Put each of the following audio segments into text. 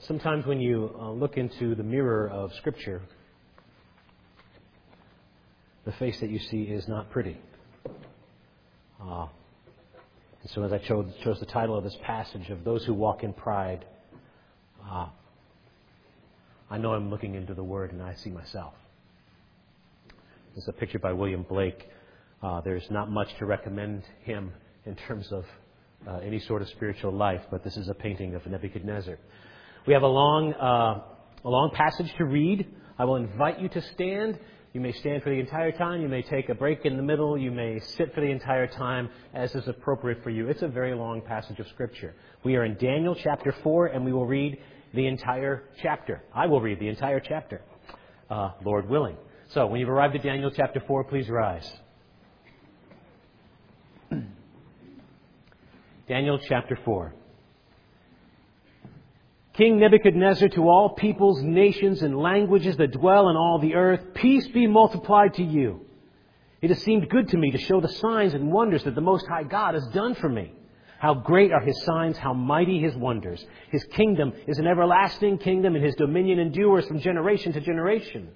Sometimes when you look into the mirror of Scripture, the face that you see is not pretty. And so as I chose the title of this passage of those who walk in pride, I know I'm looking into the Word and I see myself. This is a picture by William Blake. There's not much to recommend him in terms of any sort of spiritual life, but this is a painting of Nebuchadnezzar. We have a long passage to read. I will invite you to stand. You may stand for the entire time. You may take a break in the middle. You may sit for the entire time as is appropriate for you. It's a very long passage of Scripture. We are in Daniel chapter 4, and we will read the entire chapter. I will read the entire chapter, Lord willing. So when you've arrived at Daniel chapter 4, please rise. Daniel chapter 4. King Nebuchadnezzar, to all peoples, nations, and languages that dwell in all the earth, peace be multiplied to you. It has seemed good to me to show the signs and wonders that the Most High God has done for me. How great are His signs, how mighty His wonders. His kingdom is an everlasting kingdom, and His dominion endures from generation to generation.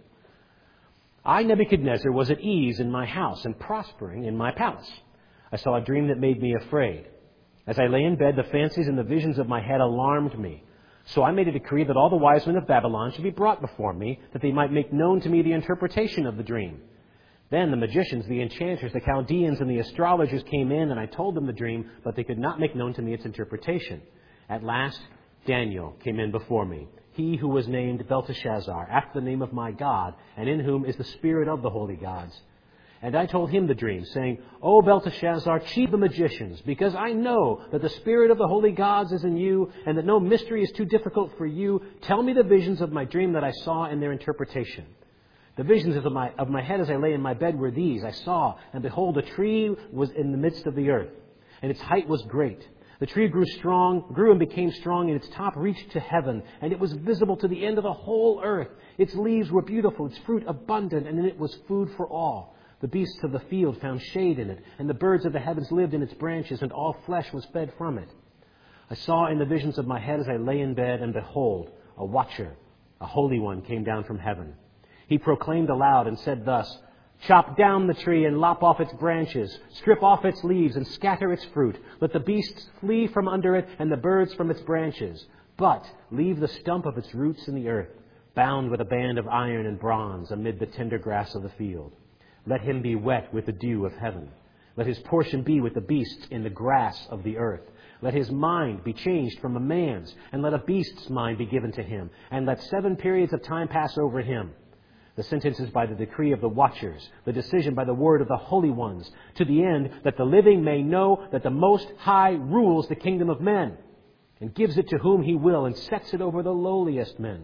I, Nebuchadnezzar, was at ease in my house and prospering in my palace. I saw a dream that made me afraid. As I lay in bed, the fancies and the visions of my head alarmed me. So I made a decree that all the wise men of Babylon should be brought before me, that they might make known to me the interpretation of the dream. Then the magicians, the enchanters, the Chaldeans, and the astrologers came in, and I told them the dream, but they could not make known to me its interpretation. At last, Daniel came in before me, he who was named Belteshazzar, after the name of my God, and in whom is the spirit of the holy gods. And I told him the dream, saying, O Belteshazzar, chief of the magicians, because I know that the spirit of the holy gods is in you, and that no mystery is too difficult for you, tell me the visions of my dream that I saw and their interpretation. The visions of my head as I lay in my bed were these. I saw, and behold, a tree was in the midst of the earth, and its height was great. The tree grew and became strong, and its top reached to heaven, and it was visible to the end of the whole earth. Its leaves were beautiful, its fruit abundant, and in it was food for all. The beasts of the field found shade in it, and the birds of the heavens lived in its branches, and all flesh was fed from it. I saw in the visions of my head as I lay in bed, and behold, a watcher, a holy one, came down from heaven. He proclaimed aloud and said thus, Chop down the tree and lop off its branches, strip off its leaves and scatter its fruit. Let the beasts flee from under it and the birds from its branches. But leave the stump of its roots in the earth, bound with a band of iron and bronze amid the tender grass of the field. Let him be wet with the dew of heaven. Let his portion be with the beasts in the grass of the earth. Let his mind be changed from a man's, and let a beast's mind be given to him. And let 7 periods of time pass over him. The sentence is by the decree of the watchers, the decision by the word of the holy ones, to the end that the living may know that the Most High rules the kingdom of men, and gives it to whom He will, and sets it over the lowliest men.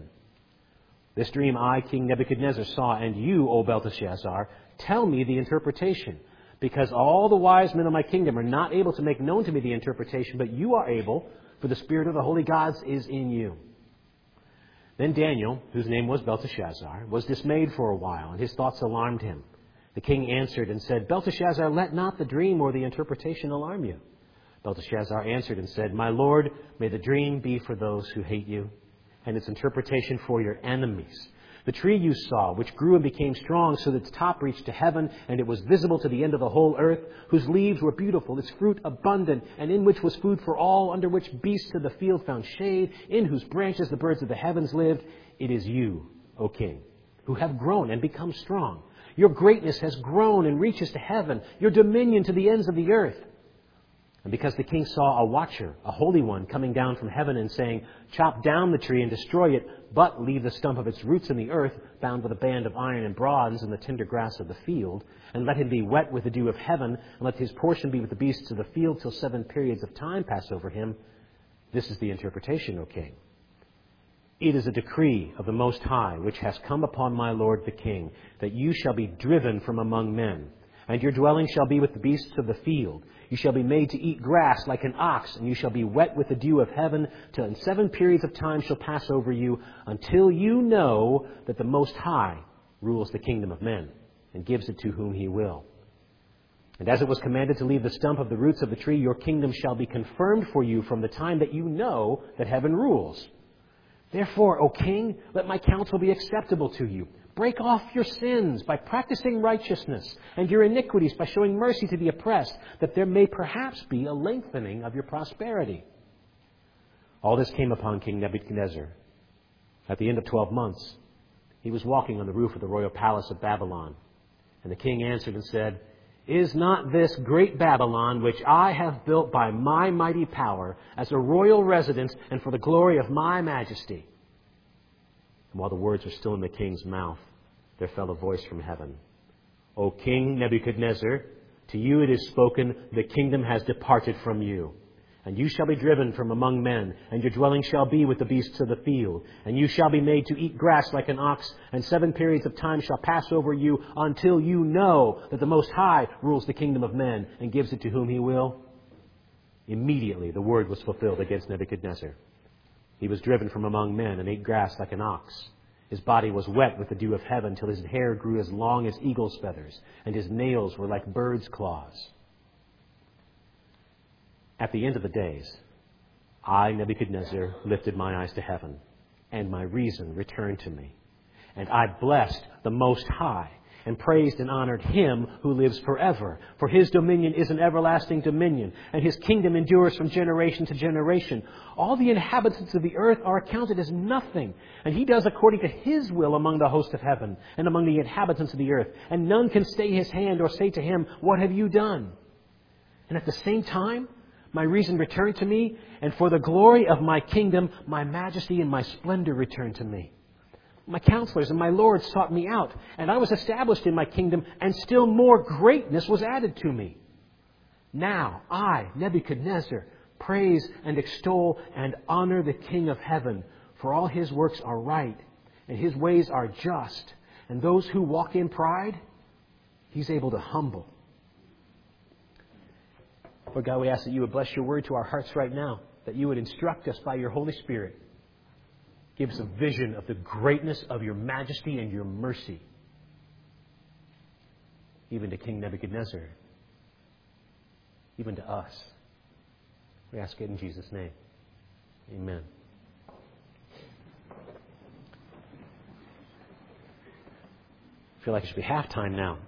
This dream I, King Nebuchadnezzar, saw, and you, O Belteshazzar, tell me the interpretation, because all the wise men of my kingdom are not able to make known to me the interpretation, but you are able, for the spirit of the holy gods is in you. Then Daniel, whose name was Belteshazzar, was dismayed for a while, and his thoughts alarmed him. The king answered and said, Belteshazzar, let not the dream or the interpretation alarm you. Belteshazzar answered and said, My lord, may the dream be for those who hate you, and its interpretation for your enemies. The tree you saw, which grew and became strong so that its top reached to heaven, and it was visible to the end of the whole earth, whose leaves were beautiful, its fruit abundant, and in which was food for all, under which beasts of the field found shade, in whose branches the birds of the heavens lived, it is you, O king, who have grown and become strong. Your greatness has grown and reaches to heaven, your dominion to the ends of the earth. And because the king saw a watcher, a holy one, coming down from heaven and saying, Chop down the tree and destroy it, but leave the stump of its roots in the earth, bound with a band of iron and bronze in the tender grass of the field, and let him be wet with the dew of heaven, and let his portion be with the beasts of the field till 7 periods of time pass over him. This is the interpretation, O king. It is a decree of the Most High, which has come upon my lord the king, that you shall be driven from among men, and your dwelling shall be with the beasts of the field. You shall be made to eat grass like an ox, and you shall be wet with the dew of heaven, till in 7 periods of time shall pass over you, until you know that the Most High rules the kingdom of men, and gives it to whom He will. And as it was commanded to leave the stump of the roots of the tree, your kingdom shall be confirmed for you from the time that you know that heaven rules. Therefore, O king, let my counsel be acceptable to you. Break off your sins by practicing righteousness, and your iniquities by showing mercy to the oppressed, that there may perhaps be a lengthening of your prosperity. All this came upon King Nebuchadnezzar. At the end of 12 months, he was walking on the roof of the royal palace of Babylon. And the king answered and said, Is not this great Babylon, which I have built by my mighty power, as a royal residence and for the glory of my majesty? And while the words were still in the king's mouth, there fell a voice from heaven. O King Nebuchadnezzar, to you it is spoken, the kingdom has departed from you. And you shall be driven from among men, and your dwelling shall be with the beasts of the field. And you shall be made to eat grass like an ox, and 7 periods of time shall pass over you until you know that the Most High rules the kingdom of men and gives it to whom he will. Immediately the word was fulfilled against Nebuchadnezzar. He was driven from among men and ate grass like an ox. His body was wet with the dew of heaven till his hair grew as long as eagle's feathers, and his nails were like birds' claws. At the end of the days, I, Nebuchadnezzar, lifted my eyes to heaven, and my reason returned to me. And I blessed the Most High, and praised and honored Him who lives forever. For His dominion is an everlasting dominion, and His kingdom endures from generation to generation. All the inhabitants of the earth are accounted as nothing, and He does according to His will among the host of heaven, and among the inhabitants of the earth. And none can stay His hand or say to Him, What have you done? And at the same time, my reason returned to me, and for the glory of my kingdom, my majesty and my splendor returned to me. My counselors and my lords sought me out, and I was established in my kingdom, and still more greatness was added to me. Now I, Nebuchadnezzar, praise and extol and honor the King of heaven, for all His works are right, and His ways are just, and those who walk in pride, He's able to humble. Lord God, we ask that you would bless your word to our hearts right now, that you would instruct us by your Holy Spirit. Give us a vision of the greatness of your majesty and your mercy, even to King Nebuchadnezzar, even to us. We ask it in Jesus' name. Amen. I feel like it should be halftime now.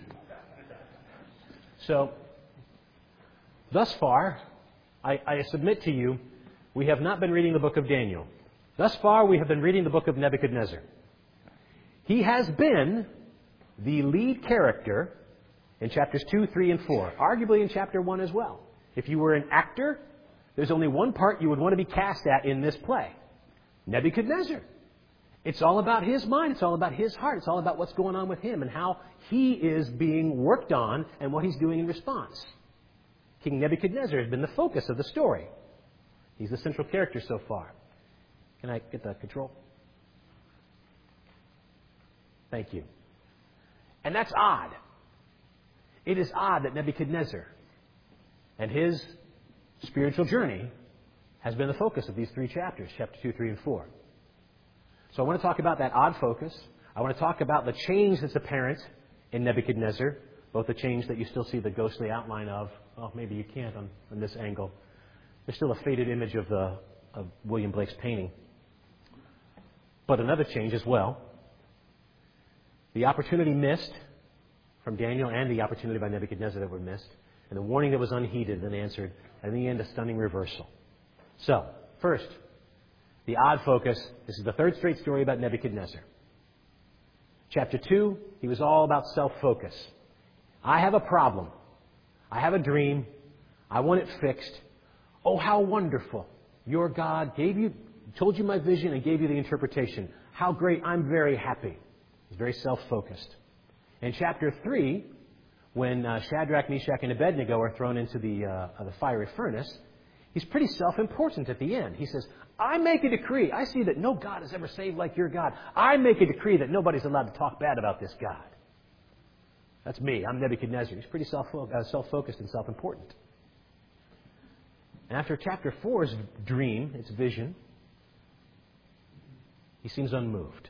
So, thus far, I submit to you, we have not been reading the book of Daniel. Thus far, we have been reading the book of Nebuchadnezzar. He has been the lead character in chapters 2, 3, and 4, arguably in chapter 1 as well. If you were an actor, there's only one part you would want to be cast at in this play. Nebuchadnezzar. It's all about his mind. It's all about his heart. It's all about what's going on with him and how he is being worked on and what he's doing in response. King Nebuchadnezzar has been the focus of the story. He's the central character so far. Can I get the control? Thank you. And that's odd. It is odd that Nebuchadnezzar and his spiritual journey has been the focus of these 3 chapters, chapter 2, 3, and 4. So I want to talk about that odd focus. I want to talk about the change that's apparent in Nebuchadnezzar, both the change that you still see the ghostly outline of. Oh, maybe you can't on this angle. There's still a faded image of William Blake's painting. But another change as well. The opportunity missed from Daniel and the opportunity by Nebuchadnezzar that were missed. And the warning that was unheeded and answered. And in the end, a stunning reversal. So, first, the odd focus. This is the 3rd straight story about Nebuchadnezzar. Chapter 2, he was all about self-focus. I have a problem. I have a dream. I want it fixed. Oh, how wonderful. Your God told you my vision and gave you the interpretation. How great. I'm very happy. He's very self-focused. In chapter 3, when Shadrach, Meshach, and Abednego are thrown into the fiery furnace, he's pretty self-important at the end. He says, I make a decree. I see that no God has ever saved like your God. I make a decree that nobody's allowed to talk bad about this God. That's me. I'm Nebuchadnezzar. He's pretty self-focused and self-important. And after chapter 4's dream, its vision, he seems unmoved.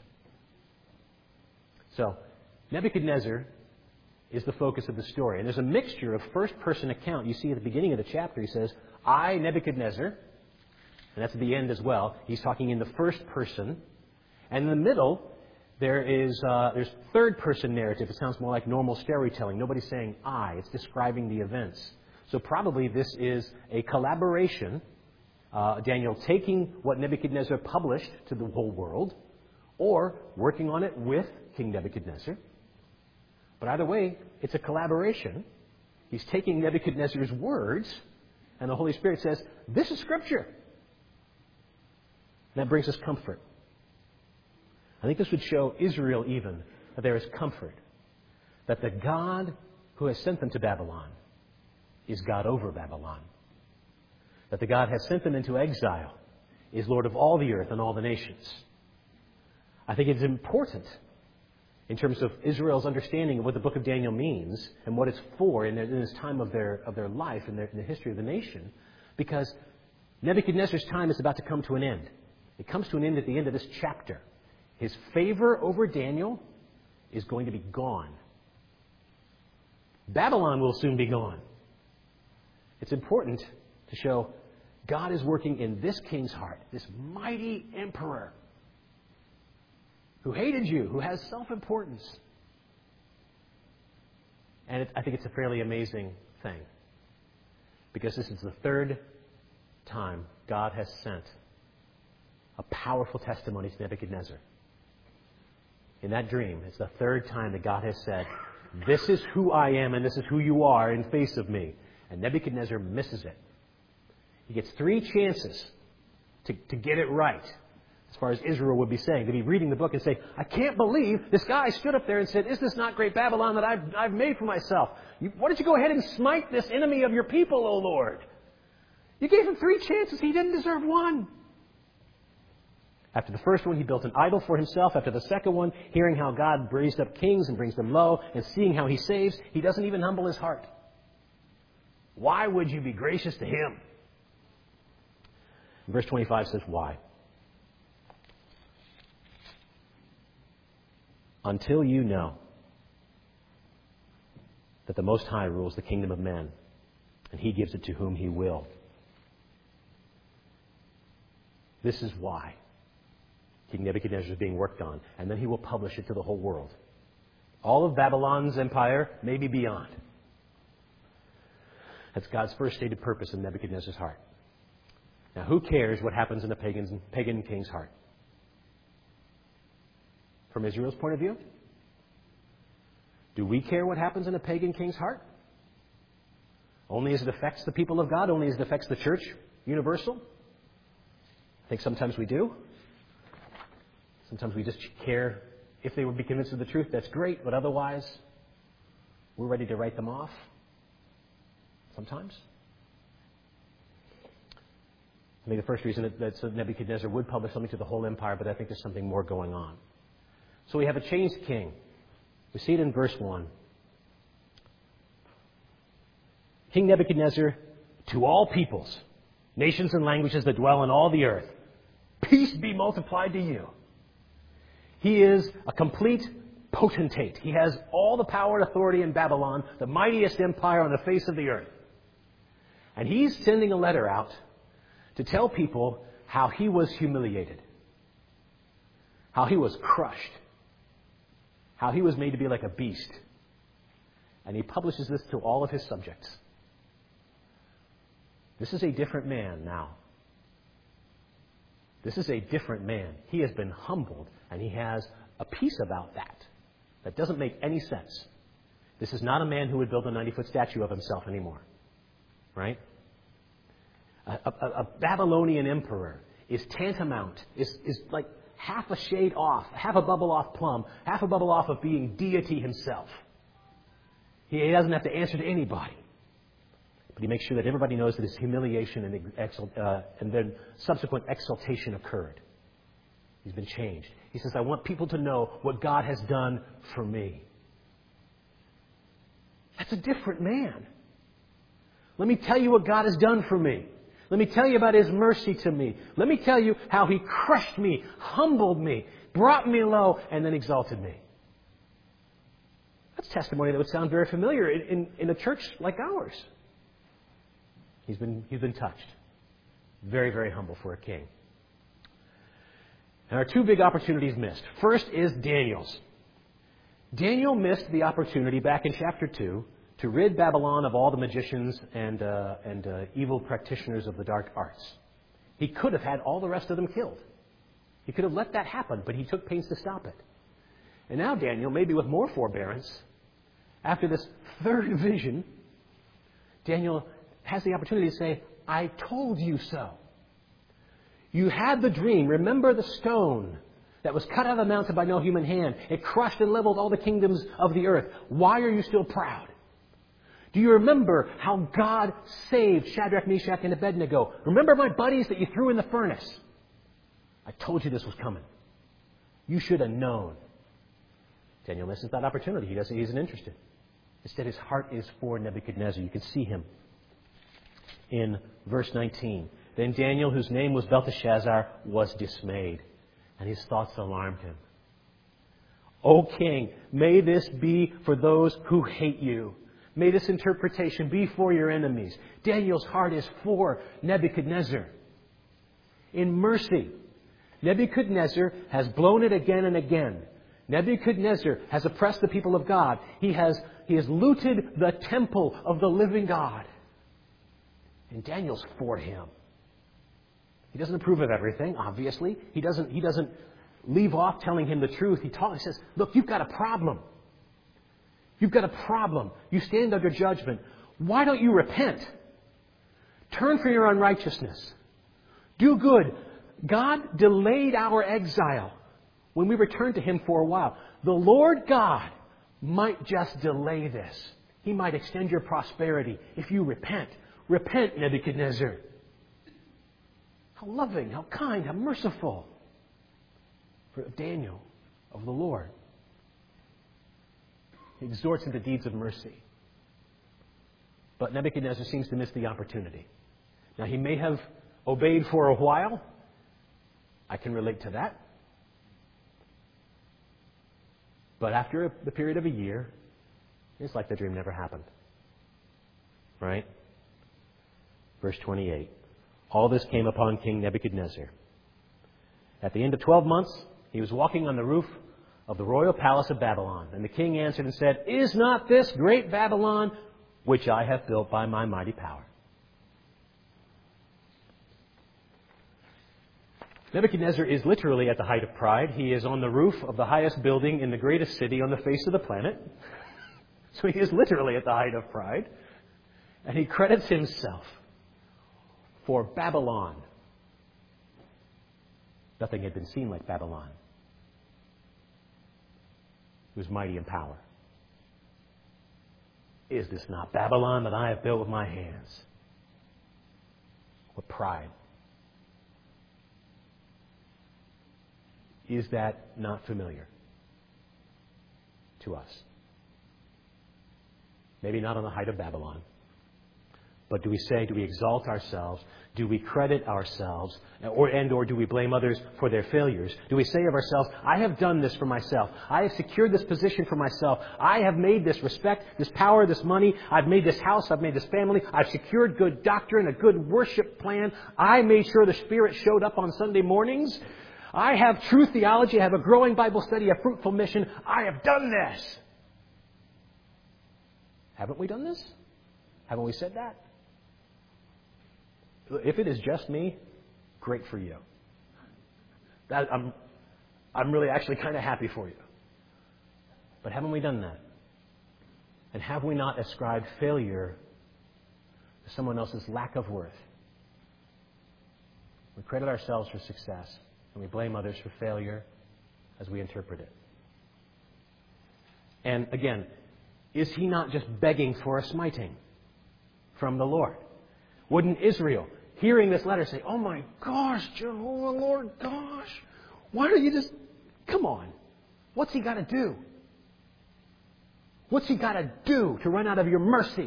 So, Nebuchadnezzar is the focus of the story. And there's a mixture of first-person account. You see at the beginning of the chapter, he says, I, Nebuchadnezzar, And that's at the end as well. He's talking in the first person. And in the middle, there's third person narrative. It sounds more like normal storytelling. Nobody's saying I. It's describing the events. So probably this is a collaboration. Daniel taking what Nebuchadnezzar published to the whole world, or working on it with King Nebuchadnezzar. But either way, it's a collaboration. He's taking Nebuchadnezzar's words, and the Holy Spirit says, this is Scripture. And that brings us comfort. I think this would show Israel even that there is comfort. That the God who has sent them to Babylon is God over Babylon. That the God has sent them into exile is Lord of all the earth and all the nations. I think it's important in terms of Israel's understanding of what the book of Daniel means and what it's for in this time of their life and in the history of the nation, because Nebuchadnezzar's time is about to come to an end. It comes to an end at the end of this chapter. His favor over Daniel is going to be gone. Babylon will soon be gone. It's important to show God is working in this king's heart, this mighty emperor who hated you, who has self-importance. And I think it's a fairly amazing thing, because this is the third time God has sent a powerful testimony to Nebuchadnezzar. In that dream, it's the third time that God has said, this is who I am and this is who you are in face of me. And Nebuchadnezzar misses it. He gets 3 chances to get it right, as far as Israel would be saying, to be reading the book and say, I can't believe this guy stood up there and said, is this not great Babylon that I've made for myself? Why don't you go ahead and smite this enemy of your people, O Lord? You gave him 3 chances. He didn't deserve 1. After the first one, he built an idol for himself. After the second one, hearing how God raised up kings and brings them low, and seeing how he saves, he doesn't even humble his heart. Why would you be gracious to him? Verse 25 says, why? Until you know that the Most High rules the kingdom of men, and he gives it to whom he will. This is why King Nebuchadnezzar is being worked on, and then he will publish it to the whole world. All of Babylon's empire, maybe beyond. That's God's first stated purpose in Nebuchadnezzar's heart. Now, who cares what happens in a pagan king's heart? From Israel's point of view? Do we care what happens in a pagan king's heart? Only as it affects the people of God? Only as it affects the church universal? I think sometimes we do. Sometimes we just care if they would be convinced of the truth. That's great, but otherwise, we're ready to write them off. Sometimes. I think the first reason that Nebuchadnezzar would publish something to the whole empire, but I think there's something more going on. So we have a changed king. We see it in verse 1. King Nebuchadnezzar, to all peoples, nations and languages that dwell in all the earth, peace be multiplied to you. He is a complete potentate. He has all the power and authority in Babylon, the mightiest empire on the face of the earth. And he's sending a letter out to tell people how he was humiliated, how he was crushed, how he was made to be like a beast. And he publishes this to all of his subjects. This is a different man now. This is a different man. He has been humbled, and he has a peace about that. That doesn't make any sense. This is not a man who would build a 90-foot statue of himself anymore. Right? A Babylonian emperor is tantamount, is like half a shade off, half a bubble off Plum, half a bubble off of being deity himself. He doesn't have to answer to anybody. But he makes sure that everybody knows that his humiliation and then subsequent exaltation occurred. He's been changed. He says, I want people to know what God has done for me. That's a different man. Let me tell you what God has done for me. Let me tell you about his mercy to me. Let me tell you how he crushed me, humbled me, brought me low, and then exalted me. That's testimony that would sound very familiar in a church like ours. He's been touched. Very, very humble for a king. And our two big opportunities missed. First is Daniel's. Daniel missed the opportunity back in chapter 2 to rid Babylon of all the magicians and evil practitioners of the dark arts. He could have had all the rest of them killed. He could have let that happen, but he took pains to stop it. And now Daniel, maybe with more forbearance, after this third vision, Daniel has the opportunity to say, I told you so. You had the dream. Remember the stone that was cut out of the mountain by no human hand. It crushed and leveled all the kingdoms of the earth. Why are you still proud? Do you remember how God saved Shadrach, Meshach, and Abednego? Remember my buddies that you threw in the furnace? I told you this was coming. You should have known. Daniel misses that opportunity. He isn't interested. Instead, his heart is for Nebuchadnezzar. You can see him in verse 19. Then Daniel, whose name was Belteshazzar, was dismayed, and his thoughts alarmed him. O king, may this be for those who hate you. May this interpretation be for your enemies. Daniel's heart is for Nebuchadnezzar. In mercy, Nebuchadnezzar has blown it again and again. Nebuchadnezzar has oppressed the people of God. He has looted the temple of the living God. And Daniel's for him. He doesn't approve of everything, obviously. He doesn't leave off telling him the truth. He says, look, you've got a problem. You've got a problem. You stand under judgment. Why don't you repent? Turn from your unrighteousness. Do good. God delayed our exile when we returned to Him for a while. The Lord God might just delay this. He might extend your prosperity if you repent. Repent, Nebuchadnezzar. How loving, how kind, how merciful for Daniel of the Lord. He exhorts him to deeds of mercy. But Nebuchadnezzar seems to miss the opportunity. Now, he may have obeyed for a while. I can relate to that. But after the period of a year, it's like the dream never happened. Right? Verse 28. All this came upon King Nebuchadnezzar. At the end of 12 months, he was walking on the roof of the royal palace of Babylon. And the king answered and said, Is not this great Babylon, which I have built by my mighty power? Nebuchadnezzar is literally at the height of pride. He is on the roof of the highest building in the greatest city on the face of the planet. So he is literally at the height of pride. And he credits himself for Babylon. Nothing had been seen like Babylon. It was mighty in power. Is this not Babylon that I have built with my hands? What pride. Is that not familiar to us? Maybe not on the height of Babylon. But do we exalt ourselves? Do we credit ourselves? Or do we blame others for their failures? Do we say of ourselves, I have done this for myself. I have secured this position for myself. I have made this respect, this power, this money. I've made this house. I've made this family. I've secured good doctrine, a good worship plan. I made sure the Spirit showed up on Sunday mornings. I have true theology. I have a growing Bible study, a fruitful mission. I have done this. Haven't we done this? Haven't we said that? If it is just me, great for you. I'm really actually kind of happy for you. But haven't we done that? And have we not ascribed failure to someone else's lack of worth? We credit ourselves for success, and we blame others for failure as we interpret it. And again, is he not just begging for a smiting from the Lord? Wouldn't Israel, hearing this letter, say, oh my gosh, Jehovah, Lord, gosh, why don't you just, come on. What's he got to do? What's he got to do to run out of your mercy?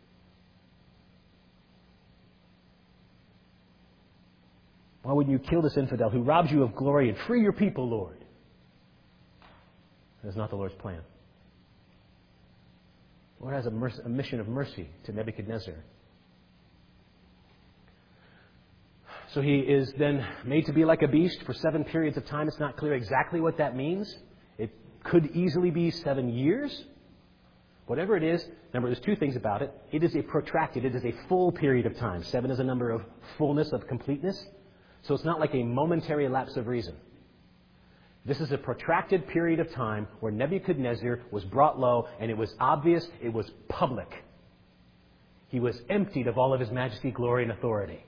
Why wouldn't you kill this infidel who robs you of glory and free your people, Lord? That is not the Lord's plan. The Lord has a mission of mercy to Nebuchadnezzar. So he is then made to be like a beast for 7 periods of time. It's not clear exactly what that means. It could easily be 7 years. Whatever it is, remember, there's 2 things about it. It is a protracted, it is a full period of time. 7 is a number of fullness, of completeness. So it's not like a momentary lapse of reason. This is a protracted period of time where Nebuchadnezzar was brought low, and it was obvious, it was public. He was emptied of all of his majesty, glory, and authority.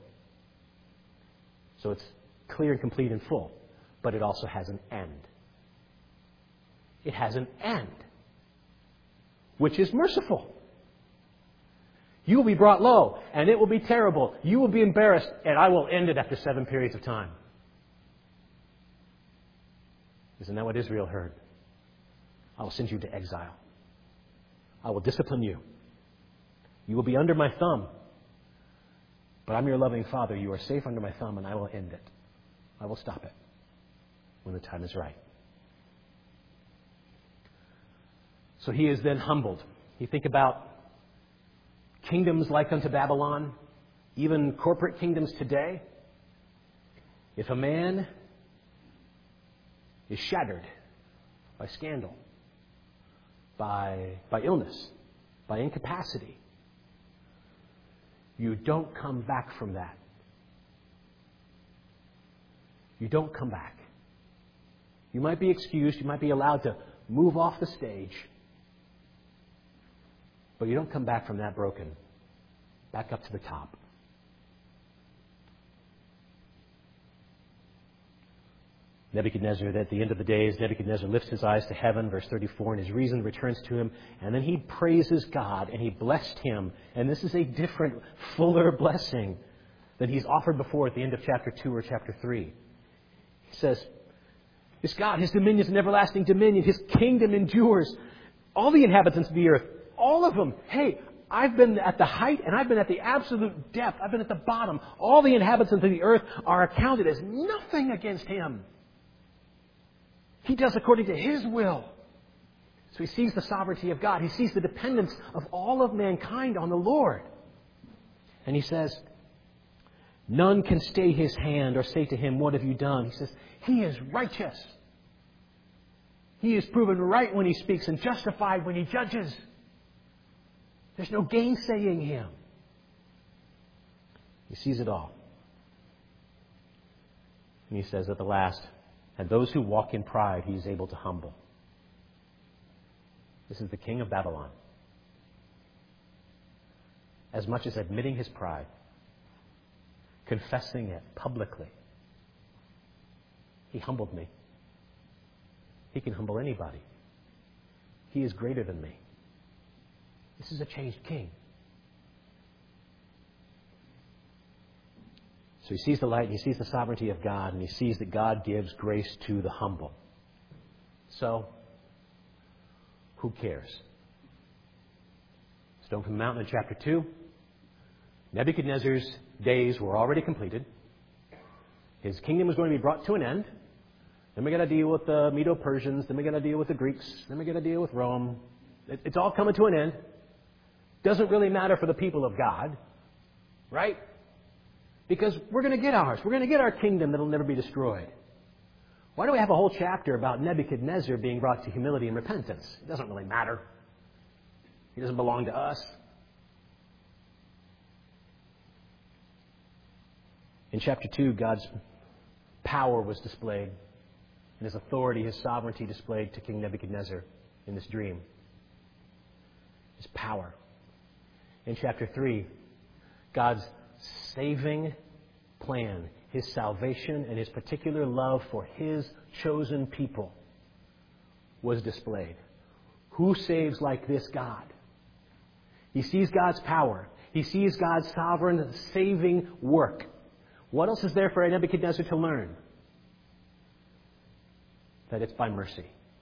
So it's clear and complete and full. But it also has an end. It has an end, which is merciful. You will be brought low, and it will be terrible. You will be embarrassed, and I will end it after 7 periods of time. Isn't that what Israel heard? I will send you to exile. I will discipline you. You will be under my thumb. But I'm your loving Father. You are safe under my thumb, and I will end it. I will stop it when the time is right. So he is then humbled. You think about kingdoms like unto Babylon, even corporate kingdoms today. If a man is shattered by scandal, by illness, by incapacity, you don't come back from that. You don't come back. You might be excused. You might be allowed to move off the stage. But you don't come back from that broken. Back up to the top. Nebuchadnezzar, at the end of the days, Nebuchadnezzar lifts his eyes to heaven, verse 34, and his reason returns to him. And then he praises God, and he blessed him. And this is a different, fuller blessing than he's offered before at the end of chapter 2 or chapter 3. He says, his God, his dominion is an everlasting dominion. His kingdom endures. All the inhabitants of the earth, all of them, hey, I've been at the height and I've been at the absolute depth. I've been at the bottom. All the inhabitants of the earth are accounted as nothing against him. He does according to his will. So he sees the sovereignty of God. He sees the dependence of all of mankind on the Lord. And he says, none can stay his hand or say to him, what have you done? He says, he is righteous. He is proven right when he speaks and justified when he judges. There's no gainsaying him. He sees it all. And he says at the last, and those who walk in pride, he is able to humble. This is the king of Babylon. As much as admitting his pride, confessing it publicly, he humbled me. He can humble anybody. He is greater than me. This is a changed king. So he sees the light, and he sees the sovereignty of God, and he sees that God gives grace to the humble. So, who cares? Stone from the Mountain in chapter 2. Nebuchadnezzar's days were already completed. His kingdom was going to be brought to an end. Then we got to deal with the Medo-Persians. Then we got to deal with the Greeks. Then we got to deal with Rome. It's all coming to an end. Doesn't really matter for the people of God, right? Because we're going to get ours. We're going to get our kingdom that will never be destroyed. Why do we have a whole chapter about Nebuchadnezzar being brought to humility and repentance? It doesn't really matter. He doesn't belong to us. In chapter 2, God's power was displayed, and his authority, his sovereignty displayed to King Nebuchadnezzar in this dream. His power. In chapter 3, God's saving plan, his salvation, and his particular love for his chosen people was displayed. Who saves like this God? He sees God's power. He sees God's sovereign saving work. What else is there for Nebuchadnezzar to learn? That it's by mercy.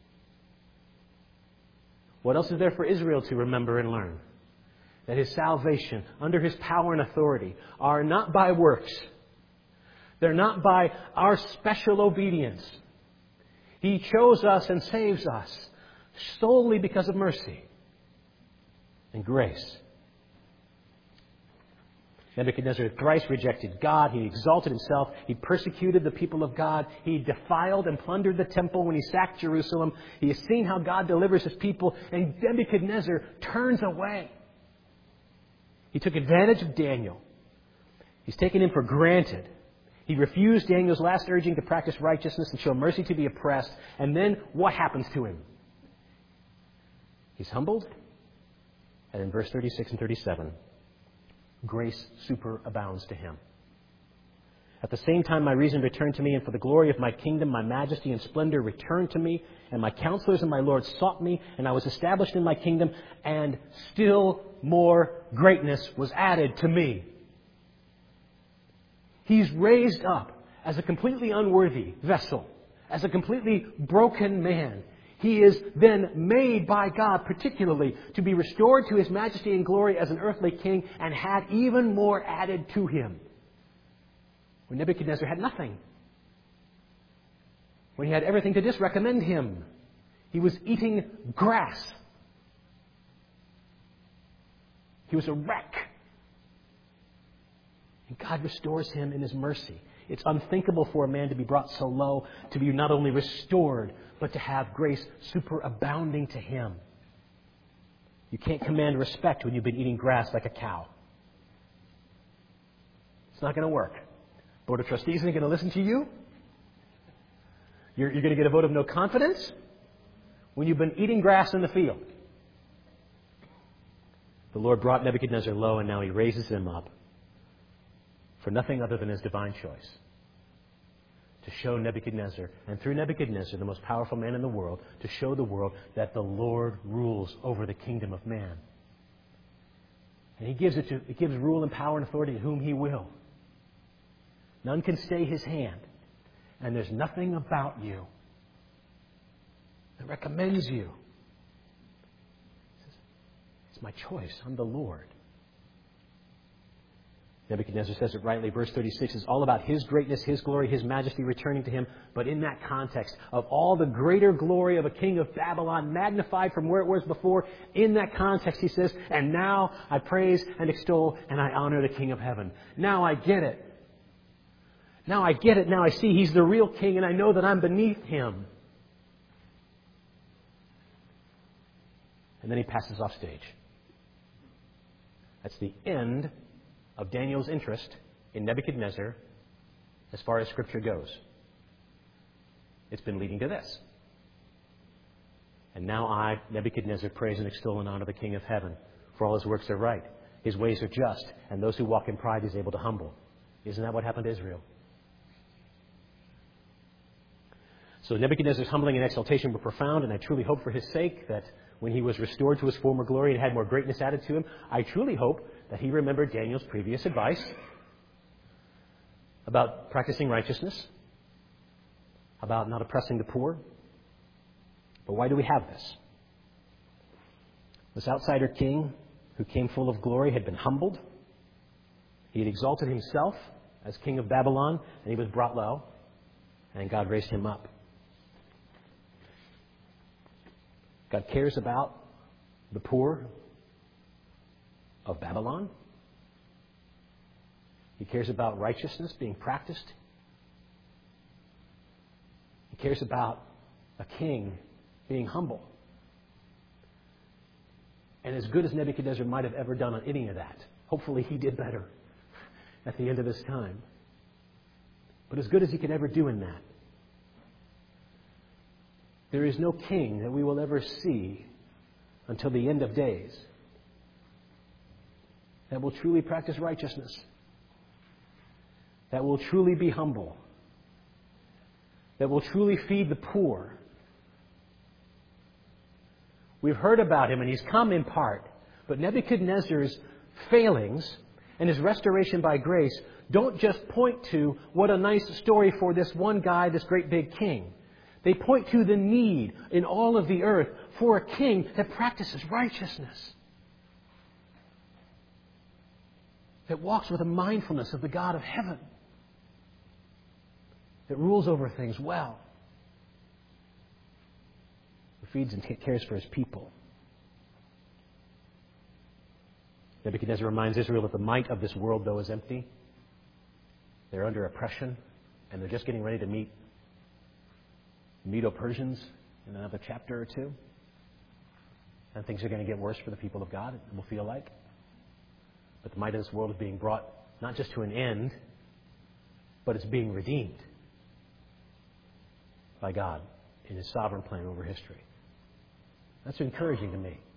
What else is there for Israel to remember and learn? That his salvation, under his power and authority, are not by works. They're not by our special obedience. He chose us and saves us solely because of mercy and grace. Nebuchadnezzar thrice rejected God. He exalted himself. He persecuted the people of God. He defiled and plundered the temple when he sacked Jerusalem. He has seen how God delivers his people, and Nebuchadnezzar turns away. He took advantage of Daniel. He's taken him for granted. He refused Daniel's last urging to practice righteousness and show mercy to the oppressed. And then what happens to him? He's humbled. And in verse 36 and 37, grace superabounds to him. At the same time, my reason returned to me, and for the glory of my kingdom, my majesty and splendor returned to me, and my counselors and my lords sought me, and I was established in my kingdom, and still more greatness was added to me. He's raised up as a completely unworthy vessel, as a completely broken man. He is then made by God particularly to be restored to His majesty and glory as an earthly king, and had even more added to him. When Nebuchadnezzar had nothing. When he had everything to disrecommend him. He was eating grass. He was a wreck. And God restores him in His mercy. It's unthinkable for a man to be brought so low, to be not only restored, but to have grace superabounding to him. You can't command respect when you've been eating grass like a cow. It's not going to work. Board of Trustees isn't going to listen to you. You're going to get a vote of no confidence when you've been eating grass in the field. The Lord brought Nebuchadnezzar low, and now He raises him up for nothing other than His divine choice. To show Nebuchadnezzar, and through Nebuchadnezzar, the most powerful man in the world, to show the world that the Lord rules over the kingdom of man. And He gives rule and power and authority to whom He will. None can stay His hand. And there's nothing about you that recommends you. He says, it's my choice. I'm the Lord. Nebuchadnezzar says it rightly. Verse 36 is all about His greatness, His glory, His majesty returning to Him. But in that context of all the greater glory of a king of Babylon, magnified from where it was before, in that context He says, and now I praise and extol and I honor the King of heaven. Now I get it. Now I get it. Now I see He's the real king, and I know that I'm beneath Him. And then He passes off stage. That's the end of Daniel's interest in Nebuchadnezzar as far as Scripture goes. It's been leading to this. And now I, Nebuchadnezzar, praise and extol and honor the King of heaven, for all His works are right. His ways are just, and those who walk in pride He's able to humble. Isn't that what happened to Israel? So Nebuchadnezzar's humbling and exaltation were profound, and I truly hope for his sake that when he was restored to his former glory and had more greatness added to him, I truly hope that he remembered Daniel's previous advice about practicing righteousness, about not oppressing the poor. But why do we have this? This outsider king who came full of glory had been humbled. He had exalted himself as king of Babylon, and he was brought low, and God raised him up. God cares about the poor of Babylon. He cares about righteousness being practiced. He cares about a king being humble. And as good as Nebuchadnezzar might have ever done on any of that, hopefully he did better at the end of his time. But as good as he could ever do in that, there is no king that we will ever see until the end of days that will truly practice righteousness, that will truly be humble, that will truly feed the poor. We've heard about him, and he's come in part, but Nebuchadnezzar's failings and his restoration by grace don't just point to what a nice story for this one guy, this great big king. They point to the need in all of the earth for a king that practices righteousness, that walks with a mindfulness of the God of heaven, that rules over things well, who feeds and cares for his people. Nebuchadnezzar reminds Israel that the might of this world, though, is empty. They're under oppression, and they're just getting ready to meet Medo-Persians in another chapter or two. And things are going to get worse for the people of God, it will feel like. But the might of this world is being brought not just to an end, but it's being redeemed by God in His sovereign plan over history. That's encouraging to me.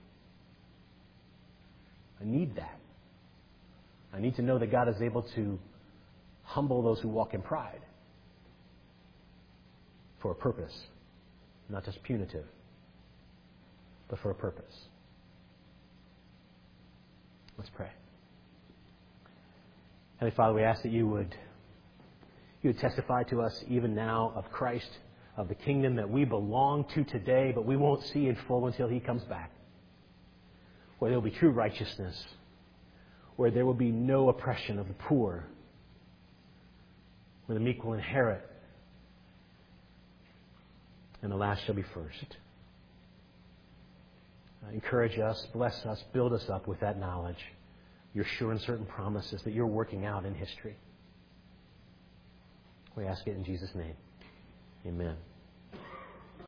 I need that. I need to know that God is able to humble those who walk in pride for a purpose, not just punitive, but for a purpose. Let's pray. Heavenly Father, we ask that you would testify to us even now of Christ, of the kingdom that we belong to today, but we won't see in full until He comes back, where there will be true righteousness, where there will be no oppression of the poor, where the meek will inherit, and the last shall be first. Encourage us, bless us, build us up with that knowledge, your sure and certain promises that you're working out in history. We ask it in Jesus' name. Amen.